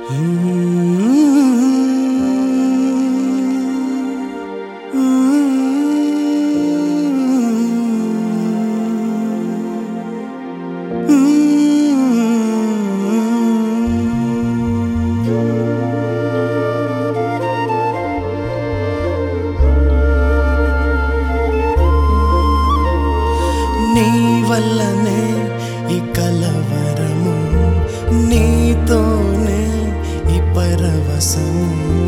నీ వల్లనే ఈ కలవరము, నీతోనే ఈ పరవశము.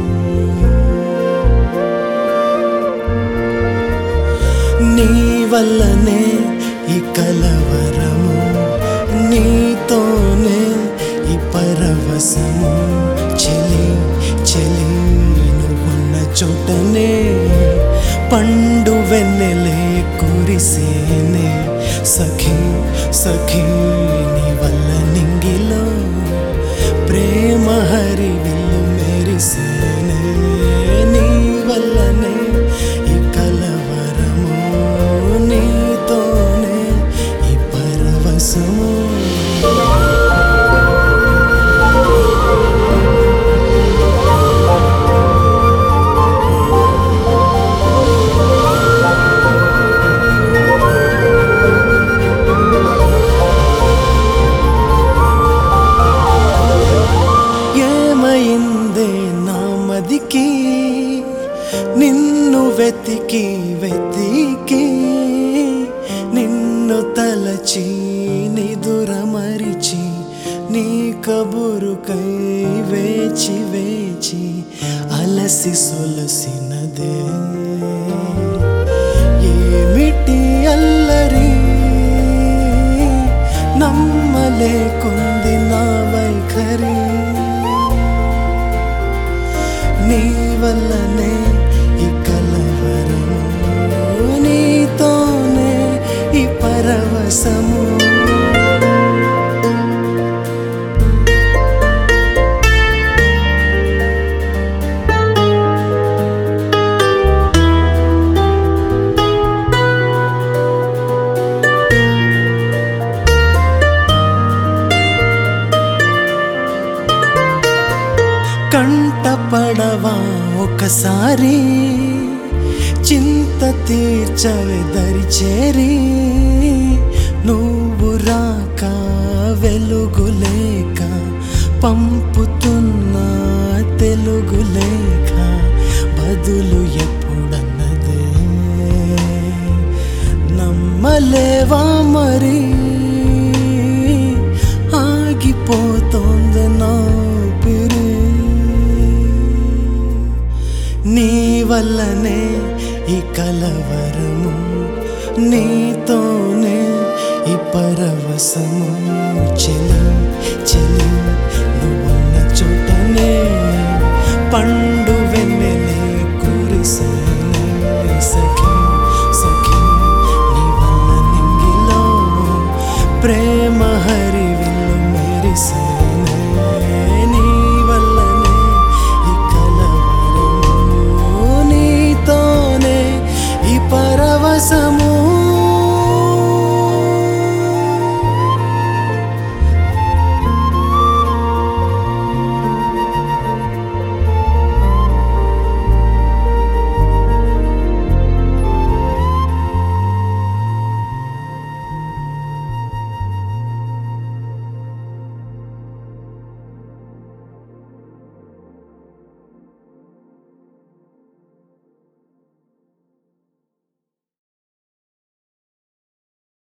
నీ వల్లనే ఈ కలవరము, నీతోనే ఈ పరవశము. చెలి చెలి నువ్వున్న చోటనే పండు వెన్నెలే కురిసేనే. సఖీ సఖీ నీ వల్ల నింగిలో ప్రేమ హరివిల్లు మెరిసేనే. నీ వల్లనే ఈ కలవరము, నీతోనే ఈ పరవశము. మదికి నిన్ను వెతికి వెతికి, నిన్ను తలచి నిదుర మరిచి, నీ కబురుకై వేచి వేచి అలసి సొలసినదే. ఏమిటి అల్లరి నమ్మలేకుంది నా వైఖరి. నీ వల్లనే ఈ కలవరము, నీతోనే ఈ పరవశము. కంటపడవా ఒకసారి, చింత తీర్చవే దరిచేరి. నువ్వు రాక వెలుగులేక పంపుతున్నా తెలుగులేక, బదులు ఎప్పుడన్నదే నమ్మలేవా మరి. ఆగిపోతోంది నా పిరి. నీ వల్లనే ఈ కలవరము, నీతోనే ఈ పరవశము. చెలి చెలి నువ్వున్న చోటనే పండు వెన్నెలే కురిసేనే. సఖీ సఖీ నీ వల్ల నింగిలో ప్రేమ హరివిల్లు మెరిసే.